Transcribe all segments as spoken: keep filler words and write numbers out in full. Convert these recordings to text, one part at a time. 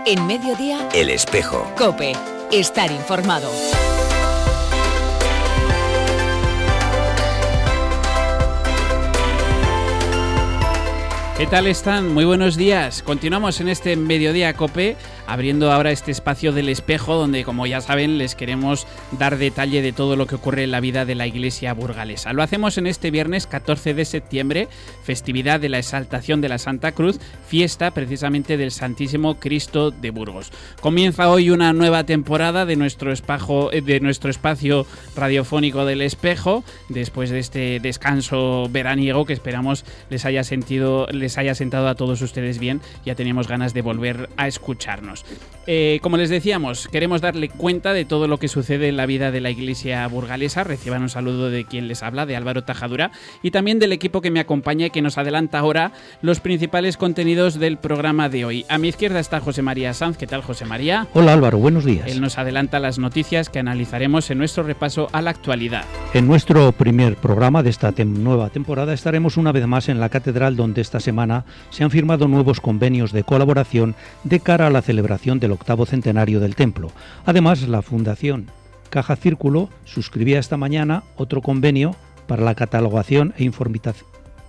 En Mediodía, El Espejo. COPE. Estar informado. ¿Qué tal están? Muy buenos días. Continuamos en este Mediodía COPE, abriendo ahora este espacio del Espejo, donde, como ya saben, les queremos dar detalle de todo lo que ocurre en la vida de la Iglesia burgalesa. Lo hacemos en este viernes catorce de septiembre, festividad de la Exaltación de la Santa Cruz, fiesta precisamente del Santísimo Cristo de Burgos. Comienza hoy una nueva temporada de nuestro, espajo, de nuestro espacio radiofónico del Espejo, después de este descanso veraniego que esperamos les haya sentido... les haya sentado a todos ustedes bien. Ya teníamos ganas de volver a escucharnos. Eh, como les decíamos, queremos darle cuenta de todo lo que sucede en la vida de la Iglesia burgalesa. Reciban un saludo de quien les habla, de Álvaro Tajadura, y también del equipo que me acompaña y que nos adelanta ahora los principales contenidos del programa de hoy. A mi izquierda está José María Sanz. ¿Qué tal, José María? Hola, Álvaro, buenos días. Él nos adelanta las noticias que analizaremos en nuestro repaso a la actualidad. En nuestro primer programa de esta tem- nueva temporada estaremos una vez más en la catedral, donde esta semana se han firmado nuevos convenios de colaboración de cara a la celebración del octavo centenario del templo. Además, la Fundación Caja Círculo suscribía esta mañana otro convenio para la catalogación e, informatiz-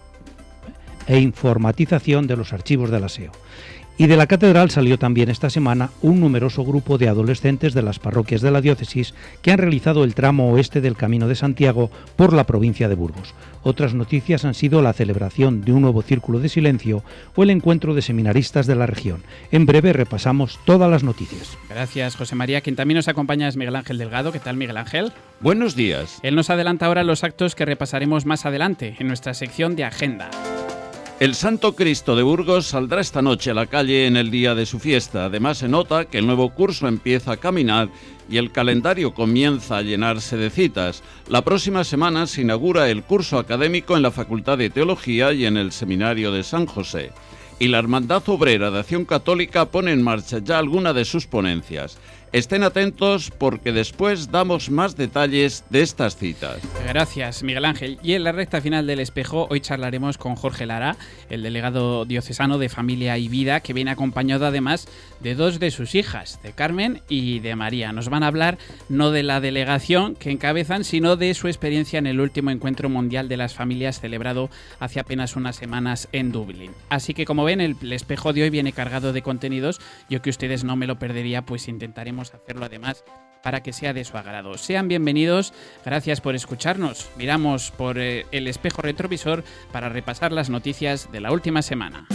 e informatización de los archivos del aseo. Y de la catedral salió también esta semana un numeroso grupo de adolescentes de las parroquias de la diócesis que han realizado el tramo oeste del Camino de Santiago por la provincia de Burgos. Otras noticias han sido la celebración de un nuevo círculo de silencio o el encuentro de seminaristas de la región. En breve repasamos todas las noticias. Gracias, José María. Quien también nos acompaña es Miguel Ángel Delgado. ¿Qué tal, Miguel Ángel? Buenos días. Él nos adelanta ahora los actos que repasaremos más adelante en nuestra sección de agenda. El Santo Cristo de Burgos saldrá esta noche a la calle en el día de su fiesta. Además, se nota que el nuevo curso empieza a caminar y el calendario comienza a llenarse de citas. La próxima semana se inaugura el curso académico en la Facultad de Teología y en el Seminario de San José. Y la Hermandad Obrera de Acción Católica pone en marcha ya alguna de sus ponencias. Estén atentos porque después damos más detalles de estas citas. Gracias, Miguel Ángel. Y en la recta final del Espejo hoy charlaremos con Jorge Lara, el delegado diocesano de Familia y Vida, que viene acompañado además de dos de sus hijas, de Carmen y de María. Nos van a hablar no de la delegación que encabezan, sino de su experiencia en el último Encuentro Mundial de las Familias celebrado hace apenas unas semanas en Dublín. Así que, como ven, el, el Espejo de hoy viene cargado de contenidos. Yo que ustedes no me lo perdería, pues intentaremos hacerlo además para que sea de su agrado. Sean bienvenidos, gracias por escucharnos. Miramos por eh, el espejo retrovisor para repasar las noticias de la última semana.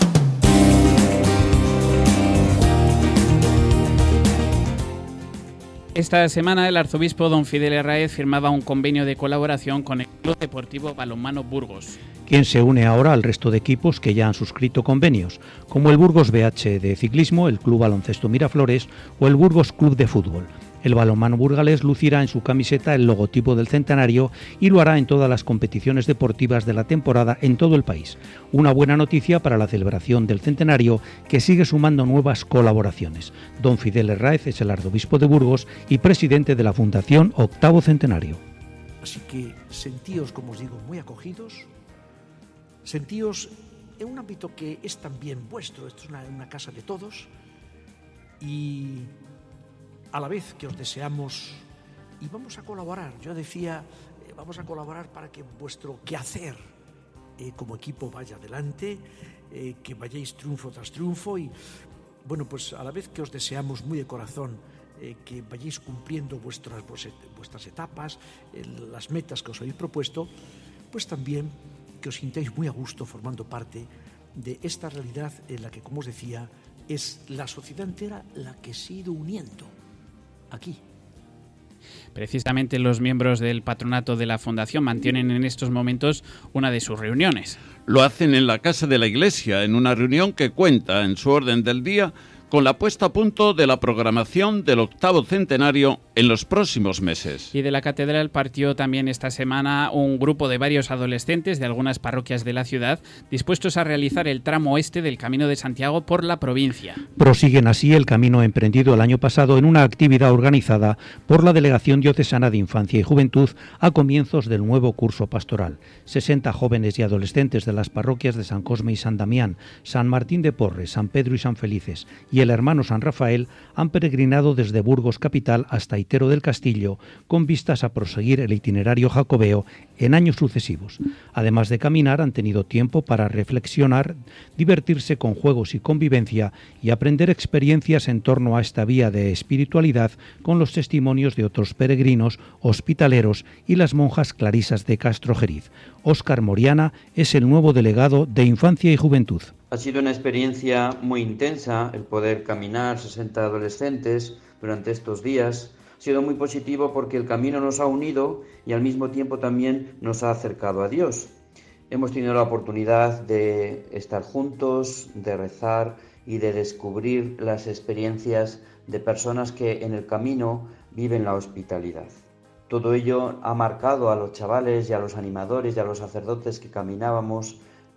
Esta semana el arzobispo don Fidel Herráez firmaba un convenio de colaboración con el Club Deportivo Balonmano Burgos, quien se une ahora al resto de equipos que ya han suscrito convenios, como el Burgos B H de ciclismo, el Club Baloncesto Miraflores o el Burgos Club de Fútbol. El balonmano burgalés lucirá en su camiseta el logotipo del centenario y lo hará en todas las competiciones deportivas de la temporada en todo el país. Una buena noticia para la celebración del centenario, que sigue sumando nuevas colaboraciones. Don Fidel Herráez es el arzobispo de Burgos y presidente de la Fundación Octavo Centenario. Así que sentíos, como os digo, muy acogidos, sentíos en un ámbito que es también vuestro. Esto es una, una casa de todos, y a la vez que os deseamos y vamos a colaborar. Yo decía, eh, vamos a colaborar para que vuestro quehacer eh, como equipo vaya adelante, eh, que vayáis triunfo tras triunfo, y bueno, pues a la vez que os deseamos muy de corazón eh, que vayáis cumpliendo vuestras, vuestras etapas, eh, las metas que os habéis propuesto, pues también que os sintáis muy a gusto formando parte de esta realidad en la que, como os decía, es la sociedad entera la que se ha ido uniendo aquí. Precisamente los miembros del patronato de la Fundación mantienen en estos momentos una de sus reuniones. Lo hacen en la Casa de la Iglesia, en una reunión que cuenta en su orden del día con la puesta a punto de la programación del octavo centenario en los próximos meses. Y de la catedral partió también esta semana un grupo de varios adolescentes de algunas parroquias de la ciudad dispuestos a realizar el tramo oeste del Camino de Santiago por la provincia. Prosiguen así el camino emprendido el año pasado en una actividad organizada por la Delegación Diocesana de Infancia y Juventud a comienzos del nuevo curso pastoral. sesenta jóvenes y adolescentes de las parroquias de San Cosme y San Damián, San Martín de Porres, San Pedro y San Felices y el hermano San Rafael han peregrinado desde Burgos capital hasta Itero del Castillo con vistas a proseguir el itinerario jacobeo en años sucesivos. Además de caminar, han tenido tiempo para reflexionar, divertirse con juegos y convivencia y aprender experiencias en torno a esta vía de espiritualidad con los testimonios de otros peregrinos, hospitaleros y las monjas clarisas de Castrojeriz. Óscar Moriana es el nuevo delegado de Infancia y Juventud. Ha sido una experiencia muy intensa el poder caminar sesenta adolescentes durante estos días. Ha sido muy positivo porque el camino nos ha unido y al mismo tiempo también nos ha acercado a Dios. Hemos tenido la oportunidad de estar juntos, de rezar y de descubrir las experiencias de personas que en el camino viven la hospitalidad. Todo ello ha marcado a los chavales y a los animadores y a los sacerdotes que caminábamos.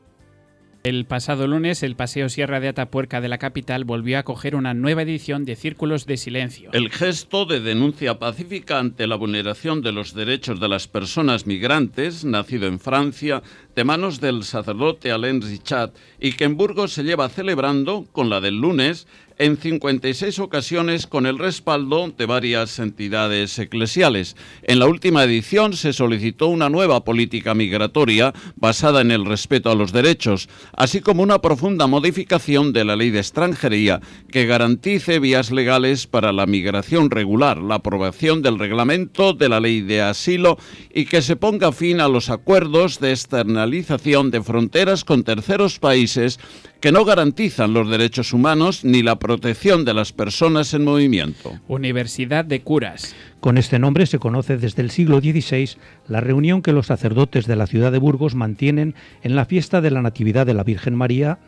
El pasado lunes, el Paseo Sierra de Atapuerca de la capital volvió a acoger una nueva edición de Círculos de Silencio. El gesto de denuncia pacífica ante la vulneración de los derechos de las personas migrantes, nacido en Francia, de manos del sacerdote Alain Richat, y que en Burgos se lleva celebrando, con la del lunes, en cincuenta y seis ocasiones con el respaldo de varias entidades eclesiales. En la última edición se solicitó una nueva política migratoria basada en el respeto a los derechos, así como una profunda modificación de la ley de extranjería que garantice vías legales para la migración regular, la aprobación del reglamento de la ley de asilo y que se ponga fin a los acuerdos de externalización de fronteras con terceros países que no garantizan los derechos humanos ni la protección de las personas en movimiento. Universidad de Curas. Con este nombre se conoce desde el siglo dieciséis la reunión que los sacerdotes de la ciudad de Burgos mantienen en la fiesta de la Natividad de la Virgen María,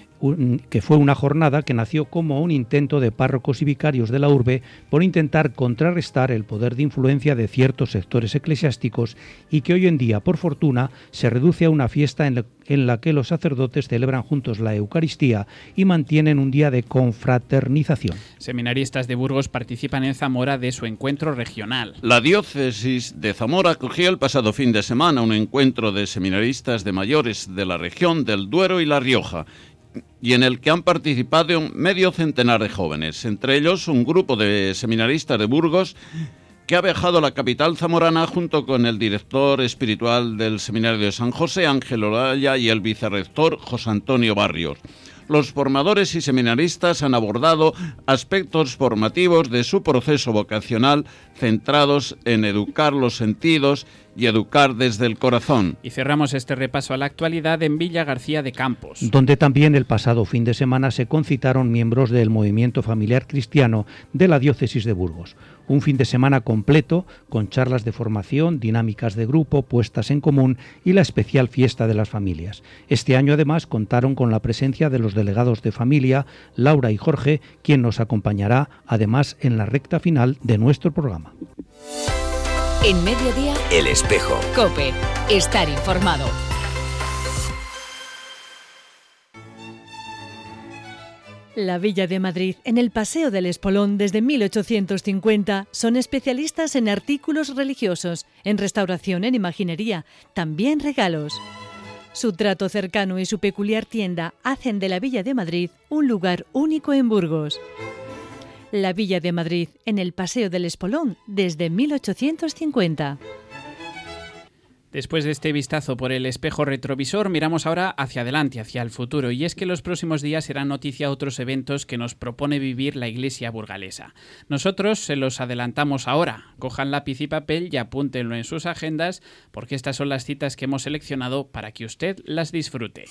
que fue una jornada que nació como un intento de párrocos y vicarios de la urbe por intentar contrarrestar el poder de influencia de ciertos sectores eclesiásticos y que hoy en día, por fortuna, se reduce a una fiesta en la, en la que los sacerdotes celebran juntos la Eucaristía y mantienen un día de confraternización. Seminaristas de Burgos participan en Zamora de su encuentro regional. La diócesis de Zamora acogió el pasado fin de semana un encuentro de seminaristas de mayores de la región del Duero y La Rioja, y en el que han participado medio centenar de jóvenes, entre ellos un grupo de seminaristas de Burgos que ha viajado a la capital zamorana junto con el director espiritual del Seminario de San José, Ángel Olaya, y el vicerrector, José Antonio Barrios. Los formadores y seminaristas han abordado aspectos formativos de su proceso vocacional centrados en educar los sentidos y educar desde el corazón. Y cerramos este repaso a la actualidad en Villa García de Campos, donde también el pasado fin de semana se concitaron miembros del movimiento familiar cristiano de la diócesis de Burgos. Un fin de semana completo con charlas de formación, dinámicas de grupo, puestas en común y la especial fiesta de las familias. Este año además contaron con la presencia de los delegados de familia, Laura y Jorge, quien nos acompañará además en la recta final de nuestro programa. En Mediodía, El Espejo. COPE. Estar informado. La Villa de Madrid, en el Paseo del Espolón desde mil ochocientos cincuenta, son especialistas en artículos religiosos, en restauración, en imaginería, también regalos. Su trato cercano y su peculiar tienda hacen de la Villa de Madrid un lugar único en Burgos. La Villa de Madrid, en el Paseo del Espolón desde mil ochocientos cincuenta. Después de este vistazo por el espejo retrovisor, miramos ahora hacia adelante, hacia el futuro, y es que los próximos días serán noticia otros eventos que nos propone vivir la Iglesia burgalesa. Nosotros se los adelantamos ahora. Cojan lápiz y papel y apúntenlo en sus agendas, porque estas son las citas que hemos seleccionado para que usted las disfrute.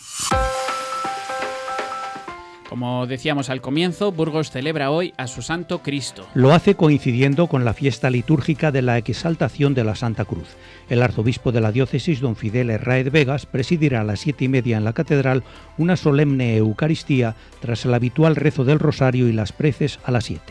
Como decíamos al comienzo, Burgos celebra hoy a su Santo Cristo. Lo hace coincidiendo con la fiesta litúrgica de la Exaltación de la Santa Cruz. El arzobispo de la diócesis, don Fidel Herráez Vegas, presidirá a las siete y media en la catedral una solemne Eucaristía tras el habitual rezo del rosario y las preces a las siete.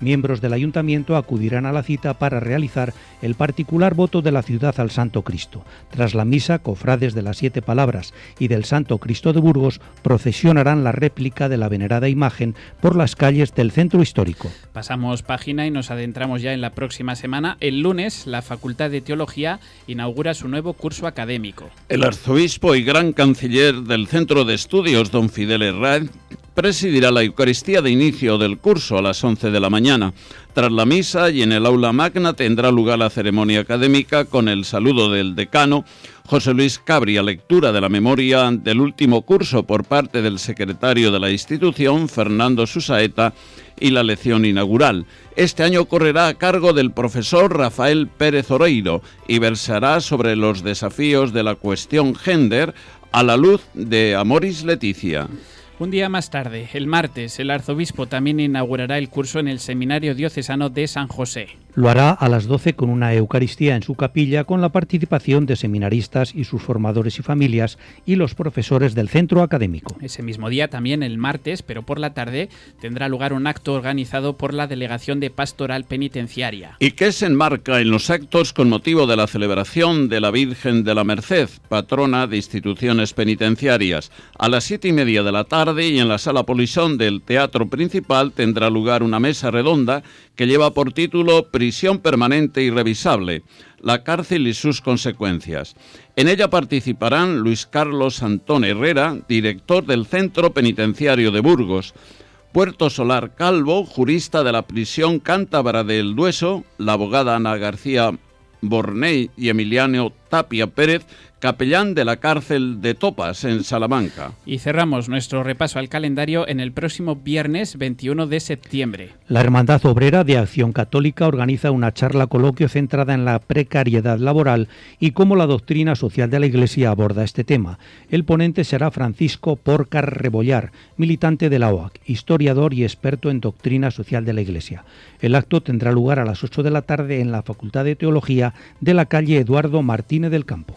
miembros del Ayuntamiento acudirán a la cita para realizar el particular voto de la ciudad al Santo Cristo. Tras la misa, cofrades de las Siete Palabras y del Santo Cristo de Burgos procesionarán la réplica de la venerada imagen por las calles del centro histórico. Pasamos página y nos adentramos ya en la próxima semana. El lunes, la Facultad de Teología inaugura su nuevo curso académico. El arzobispo y gran canciller del Centro de Estudios, don Fidel Herrán, presidirá la Eucaristía de inicio del curso a las once de la mañana. Tras la misa y en el aula magna tendrá lugar la ceremonia académica con el saludo del decano, José Luis Cabria, lectura de la memoria del último curso por parte del secretario de la institución, Fernando Susaeta, y la lección inaugural. Este año correrá a cargo del profesor Rafael Pérez Oreiro y versará sobre los desafíos de la cuestión género a la luz de Amoris Leticia. Un día más tarde, el martes, el arzobispo también inaugurará el curso en el Seminario Diocesano de San José. Lo hará a las doce con una Eucaristía en su capilla con la participación de seminaristas y sus formadores y familias y los profesores del centro académico. Ese mismo día, también el martes, pero por la tarde, tendrá lugar un acto organizado por la Delegación de Pastoral Penitenciaria. Y que se enmarca en los actos con motivo de la celebración de la Virgen de la Merced, patrona de instituciones penitenciarias. A las siete y media de la tarde y en la Sala Polisón del Teatro Principal tendrá lugar una mesa redonda que lleva por título Prisión permanente y revisable, la cárcel y sus consecuencias. En ella participarán Luis Carlos Antón Herrera, director del Centro Penitenciario de Burgos, Puerto Solar Calvo, jurista de la prisión cántabra de El Dueso, la abogada Ana García Borney y Emiliano Tapia Pérez, capellán de la cárcel de Topas, en Salamanca. Y cerramos nuestro repaso al calendario en el próximo viernes veintiuno de septiembre. La Hermandad Obrera de Acción Católica organiza una charla coloquio centrada en la precariedad laboral y cómo la doctrina social de la Iglesia aborda este tema. El ponente será Francisco Porcar Rebollar, militante de la O A C, historiador y experto en doctrina social de la Iglesia. El acto tendrá lugar a las ocho de la tarde en la Facultad de Teología de la calle Eduardo Martínez del Campo.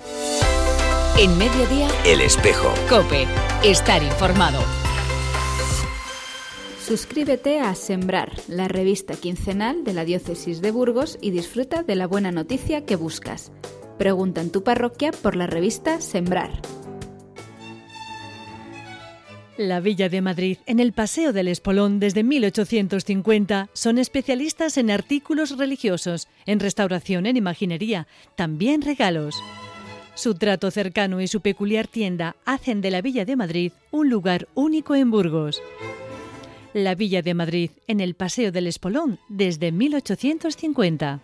En Mediodía, El Espejo. COPE. Estar informado. Suscríbete a Sembrar, la revista quincenal de la Diócesis de Burgos, y disfruta de la buena noticia que buscas. Pregunta en tu parroquia por la revista Sembrar. La Villa de Madrid, en el Paseo del Espolón desde mil ochocientos cincuenta, son especialistas en artículos religiosos, en restauración, en imaginería, también regalos. Su trato cercano y su peculiar tienda hacen de la Villa de Madrid un lugar único en Burgos. La Villa de Madrid, en el Paseo del Espolón desde mil ochocientos cincuenta.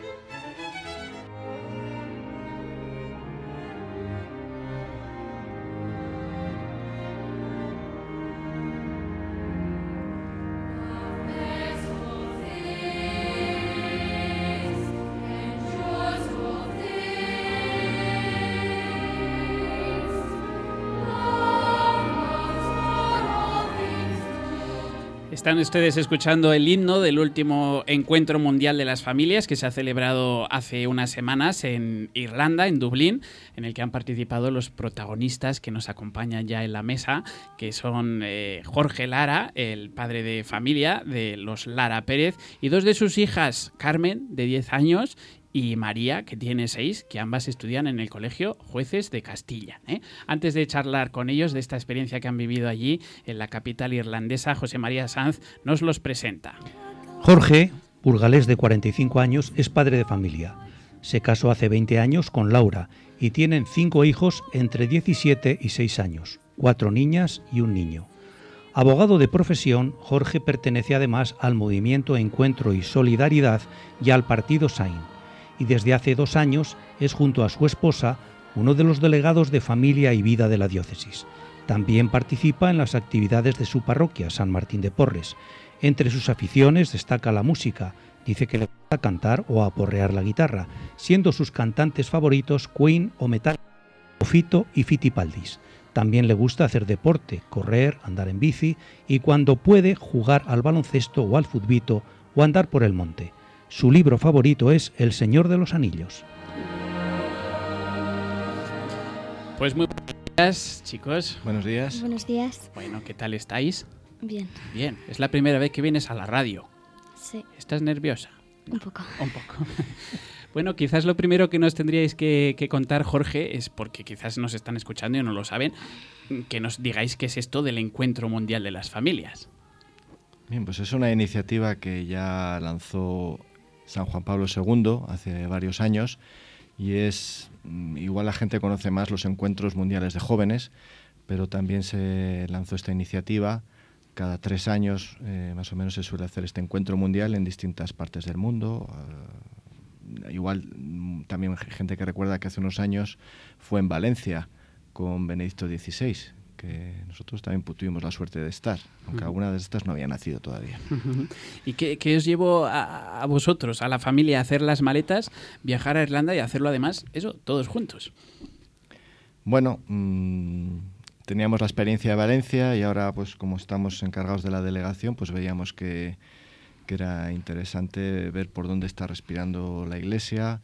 Están ustedes escuchando el himno del último Encuentro Mundial de las Familias que se ha celebrado hace unas semanas en Irlanda, en Dublín, en el que han participado los protagonistas que nos acompañan ya en la mesa, que son eh, Jorge Lara, el padre de familia de los Lara Pérez, y dos de sus hijas, Carmen, de diez años, y María, que tiene seis, que ambas estudian en el Colegio Jueces de Castilla, ¿eh? Antes de charlar con ellos de esta experiencia que han vivido allí, en la capital irlandesa, José María Sanz nos los presenta. Jorge, burgalés de cuarenta y cinco años, es padre de familia. Se casó hace veinte años con Laura y tienen cinco hijos entre diecisiete y seis años, cuatro niñas y un niño. Abogado de profesión, Jorge pertenece además al movimiento Encuentro y Solidaridad y al partido Sain. Y desde hace dos años es, junto a su esposa, uno de los delegados de Familia y Vida de la diócesis. También participa en las actividades de su parroquia, San Martín de Porres. Entre sus aficiones destaca la música. Dice que le gusta cantar o aporrear la guitarra, siendo sus cantantes favoritos Queen o Metallica, o Fito y Fitipaldis. También le gusta hacer deporte, correr, andar en bici y, cuando puede, jugar al baloncesto o al futbito o andar por el monte. Su libro favorito es El Señor de los Anillos. Pues muy buenos días, chicos. Buenos días. Buenos días. Bueno, ¿qué tal estáis? Bien. Bien. Es la primera vez que vienes a la radio. Sí. ¿Estás nerviosa? Un poco. Un poco. Bueno, quizás lo primero que nos tendríais que, que contar, Jorge, es porque quizás nos están escuchando y no lo saben, que nos digáis qué es esto del Encuentro Mundial de las Familias. Bien, pues es una iniciativa que ya lanzó San Juan Pablo segundo hace varios años y es, igual la gente conoce más los encuentros mundiales de jóvenes, pero también se lanzó esta iniciativa. Cada tres años eh, más o menos se suele hacer este encuentro mundial en distintas partes del mundo. Uh, igual también gente que recuerda que hace unos años fue en Valencia con Benedicto dieciséis, que nosotros también tuvimos la suerte de estar, aunque uh-huh. alguna de estas no había nacido todavía. Uh-huh. ¿Y qué, qué os llevó a, a vosotros, a la familia, a hacer las maletas, viajar a Irlanda y hacerlo además, eso, todos juntos? Bueno, mmm, teníamos la experiencia de Valencia y ahora, pues como estamos encargados de la delegación, pues veíamos que, que era interesante ver por dónde está respirando la Iglesia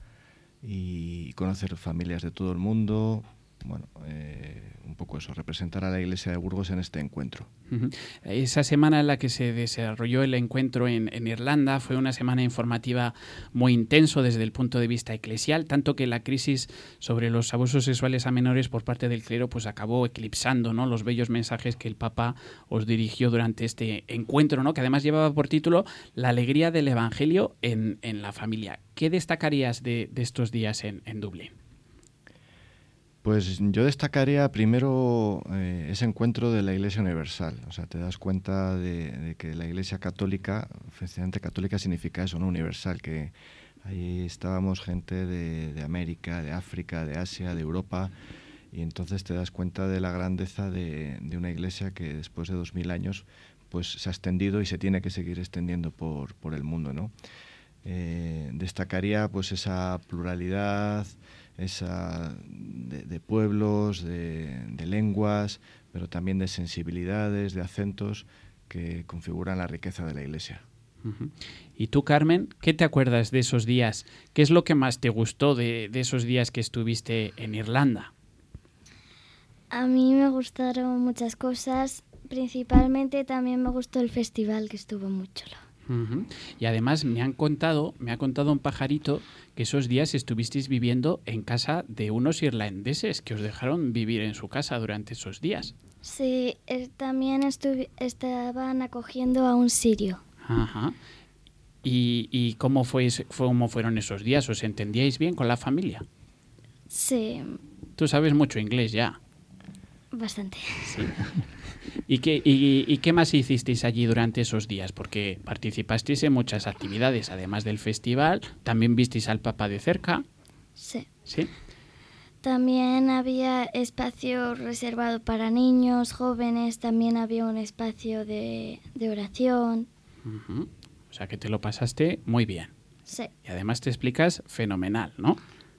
y conocer familias de todo el mundo. Bueno, eh, un poco eso, representar a la Iglesia de Burgos en este encuentro. Uh-huh. Esa semana en la que se desarrolló el encuentro en, en Irlanda fue una semana informativa muy intenso desde el punto de vista eclesial, tanto que la crisis sobre los abusos sexuales a menores por parte del clero pues acabó eclipsando, ¿no?, los bellos mensajes que el Papa os dirigió durante este encuentro, ¿no?, que además llevaba por título La alegría del Evangelio en, en la familia. ¿Qué destacarías de, de estos días en, en Dublín? Pues yo destacaría primero eh, ese encuentro de la Iglesia Universal. O sea, te das cuenta de, de que la Iglesia Católica, efectivamente católica significa eso, ¿no?, universal, que ahí estábamos gente de, de América, de África, de Asia, de Europa, y entonces te das cuenta de la grandeza de, de una Iglesia que después de dos mil años pues se ha extendido y se tiene que seguir extendiendo por, por el mundo, ¿no? Eh, destacaría pues esa pluralidad, esa de, de pueblos, de, de lenguas, pero también de sensibilidades, de acentos que configuran la riqueza de la Iglesia. Uh-huh. Y tú, Carmen, ¿qué te acuerdas de esos días? ¿Qué es lo que más te gustó de, de esos días que estuviste en Irlanda? A mí me gustaron muchas cosas, principalmente también me gustó el festival, que estuvo muy chulo. Uh-huh. Y además me han contado, me ha contado un pajarito que esos días estuvisteis viviendo en casa de unos irlandeses que os dejaron vivir en su casa durante esos días. Sí, eh, también estuvi- estaban acogiendo a un sirio. Ajá. ¿Y, y cómo, fue, cómo fueron esos días? ¿Os entendíais bien con la familia? Sí. Tú sabes mucho inglés ya. Bastante. Sí. ¿Y qué, y, ¿Y qué más hicisteis allí durante esos días? Porque participasteis en muchas actividades, además del festival. ¿También visteis al Papa de cerca? Sí. ¿Sí? También había espacio reservado para niños, jóvenes. También había un espacio de, de oración. Uh-huh. O sea que te lo pasaste muy bien. Sí. Y además te explicas fenomenal, ¿no?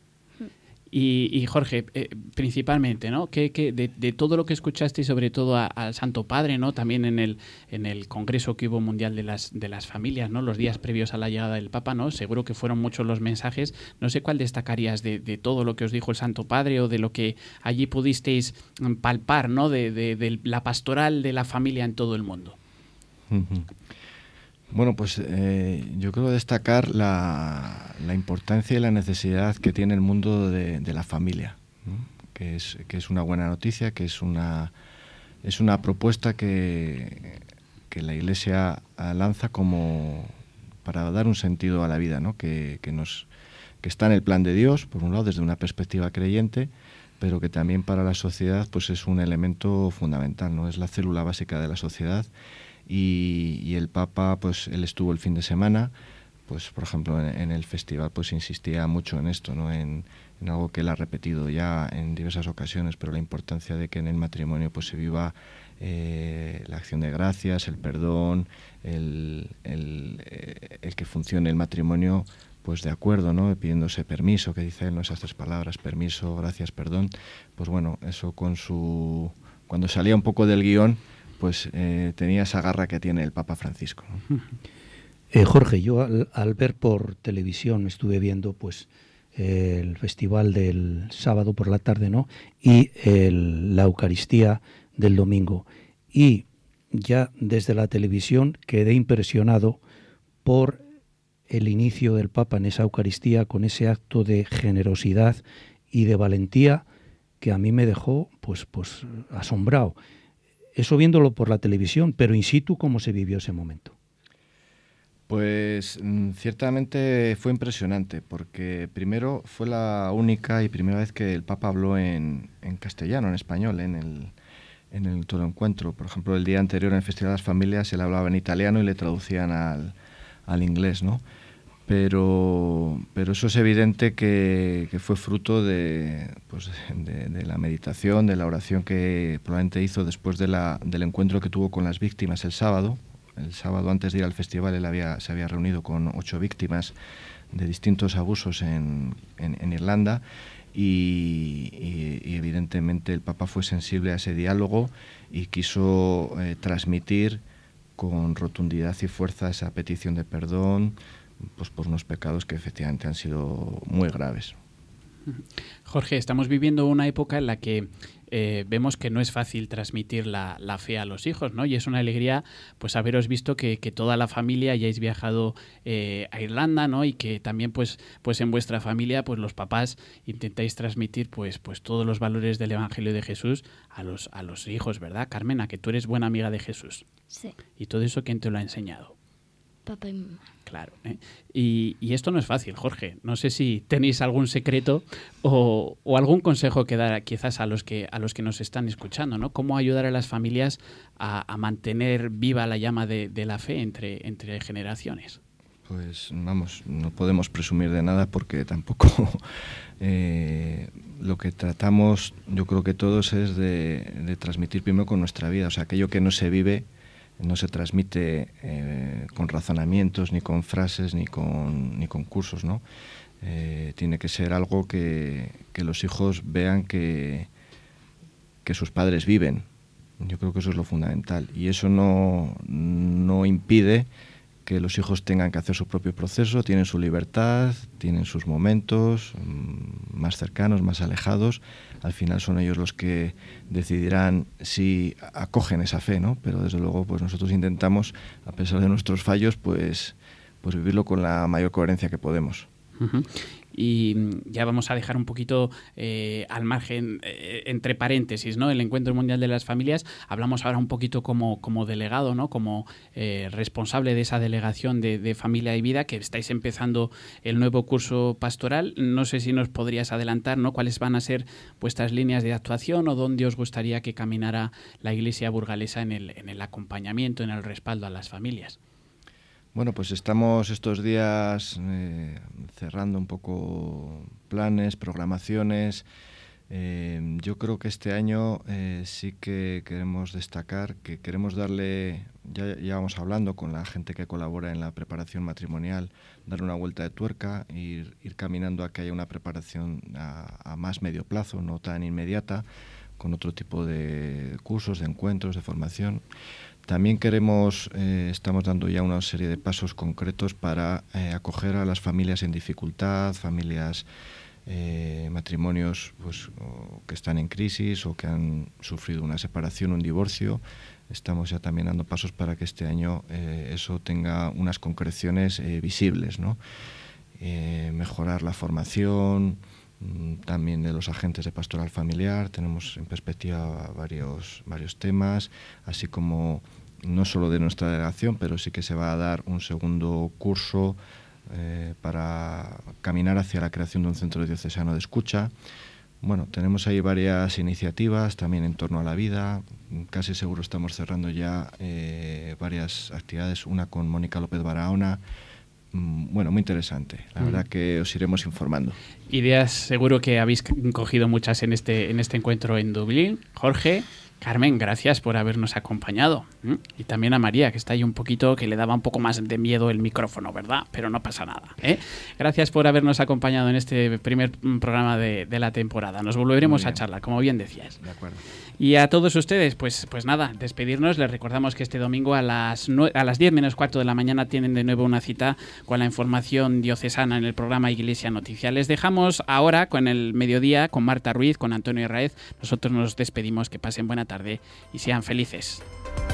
Y, y Jorge, eh, principalmente, ¿no? ¿Qué, qué, de, de todo lo que escuchaste y sobre todo a, al Santo Padre, ¿no? También en el en el congreso que hubo mundial de las de las familias, ¿no? Los días previos a la llegada del Papa, ¿no? Seguro que fueron muchos los mensajes. No sé cuál destacarías de, de todo lo que os dijo el Santo Padre o de lo que allí pudisteis palpar, ¿no? De, de, de la pastoral de la familia en todo el mundo. Uh-huh. Bueno, pues eh, yo creo destacar la, la importancia y la necesidad que tiene el mundo de, de la familia, ¿no? que es que es una buena noticia, que es una es una propuesta que, que la Iglesia lanza como para dar un sentido a la vida, ¿no? Que, que nos que está en el plan de Dios, por un lado desde una perspectiva creyente, pero que también para la sociedad pues es un elemento fundamental, ¿no? Es la célula básica de la sociedad. Y, y el Papa, pues él estuvo el fin de semana, pues por ejemplo en, en el festival pues insistía mucho en esto, ¿no? En, en algo que él ha repetido ya en diversas ocasiones, pero la importancia de que en el matrimonio pues se viva eh, la acción de gracias, el perdón, el, el, eh, el que funcione el matrimonio pues de acuerdo, ¿no? Pidiéndose permiso, que dice él, ¿no? Esas tres palabras, permiso, gracias, perdón. Pues bueno, eso con su... cuando salía un poco del guión, pues eh, tenía esa garra que tiene el Papa Francisco, ¿no? Eh, Jorge, yo al, al ver por televisión estuve viendo pues eh, el festival del sábado por la tarde, ¿no? Y el, la Eucaristía del domingo. Y ya desde la televisión quedé impresionado por el inicio del Papa en esa Eucaristía con ese acto de generosidad y de valentía que a mí me dejó pues, pues asombrado. Eso viéndolo por la televisión, pero in situ, ¿cómo se vivió ese momento? Pues ciertamente fue impresionante, porque primero fue la única y primera vez que el Papa habló en, en castellano, en español, en el, en el todo encuentro. Por ejemplo, el día anterior en el Festival de las Familias él hablaba en italiano y le traducían al, al inglés, ¿no? Pero, pero eso es evidente que, que fue fruto de, pues de, de la meditación, de la oración que probablemente hizo después de la, del encuentro que tuvo con las víctimas el sábado. El sábado, antes de ir al festival, él había, se había reunido con ocho víctimas de distintos abusos en, en, en Irlanda y, y, y evidentemente el Papa fue sensible a ese diálogo y quiso eh, transmitir con rotundidad y fuerza esa petición de perdón, pues por unos pecados que efectivamente han sido muy graves. Jorge, estamos viviendo una época en la que eh, vemos que no es fácil transmitir la, la fe a los hijos, ¿no? Y es una alegría pues haberos visto que, que toda la familia hayáis viajado eh, a Irlanda, ¿no? Y que también pues, pues en vuestra familia pues los papás intentáis transmitir pues, pues todos los valores del Evangelio de Jesús a los, a los hijos, ¿verdad? Carmen, a que tú eres buena amiga de Jesús. Sí. ¿Y todo eso quién te lo ha enseñado? Papá y mamá. Claro. ¿eh? Y, y esto no es fácil, Jorge. No sé si tenéis algún secreto o, o algún consejo que dar quizás a los que a los que nos están escuchando, ¿no? Cómo ayudar a las familias a, a mantener viva la llama de, de la fe entre, entre generaciones. Pues vamos, no podemos presumir de nada porque tampoco eh, lo que tratamos, yo creo que todos, es de, de transmitir primero con nuestra vida. O sea, aquello que no se vive no se transmite eh, con razonamientos, ni con frases, ni con, ni con cursos, ¿no? Eh, tiene que ser algo que, que los hijos vean que, que sus padres viven. Yo creo que eso es lo fundamental. Y eso no, no impide que los hijos tengan que hacer su propio proceso, tienen su libertad, tienen sus momentos mmm, más cercanos, más alejados. Al final son ellos los que decidirán si acogen esa fe, ¿no? Pero desde luego pues nosotros intentamos, a pesar de nuestros fallos, pues, pues vivirlo con la mayor coherencia que podemos. Uh-huh. Y ya vamos a dejar un poquito eh, al margen, eh, entre paréntesis, ¿no? El Encuentro Mundial de las Familias. Hablamos ahora un poquito como, como delegado, ¿no? Como eh, responsable de esa delegación de, de Familia y Vida, que estáis empezando el nuevo curso pastoral. No sé si nos podrías adelantar, ¿no? ¿Cuáles van a ser vuestras líneas de actuación o dónde os gustaría que caminara la Iglesia burgalesa en el, en el acompañamiento, en el respaldo a las familias? Bueno, pues estamos estos días eh, cerrando un poco planes, programaciones. Eh, yo creo que este año eh, sí que queremos destacar, que queremos darle, ya, ya vamos hablando con la gente que colabora en la preparación matrimonial, dar una vuelta de tuerca, ir, ir caminando a que haya una preparación a, a más medio plazo, no tan inmediata, con otro tipo de cursos, de encuentros, de formación. También queremos, eh, estamos dando ya una serie de pasos concretos para eh, acoger a las familias en dificultad, familias, eh, matrimonios pues, que están en crisis o que han sufrido una separación, un divorcio. Estamos ya también dando pasos para que este año eh, eso tenga unas concreciones eh, visibles, ¿no? Eh, mejorar la formación también de los agentes de pastoral familiar. Tenemos en perspectiva varios, varios temas, así como no solo de nuestra delegación, pero sí que se va a dar un segundo curso eh, para caminar hacia la creación de un centro diocesano de escucha. Bueno, tenemos ahí varias iniciativas también en torno a la vida. Casi seguro estamos cerrando ya eh, varias actividades, una con Mónica López Barahona. Bueno, muy interesante. La mm. verdad que os iremos informando. Ideas seguro que habéis cogido muchas en este, en este encuentro en Dublín. Jorge, Carmen, gracias por habernos acompañado. ¿Mm? Y también a María, que está ahí un poquito, que le daba un poco más de miedo el micrófono, ¿verdad? Pero no pasa nada, ¿eh? Gracias por habernos acompañado en este primer programa de, de la temporada. Nos volveremos a charlar, como bien decías. De acuerdo. Y a todos ustedes, pues, pues nada, despedirnos. Les recordamos que este domingo a las, nue- a las diez menos cuarto de la mañana tienen de nuevo una cita con la información diocesana en el programa Iglesia Noticia. Les dejamos ahora con el mediodía, con Marta Ruiz, con Antonio Herráez. Nosotros nos despedimos, que pasen buena tarde y sean felices.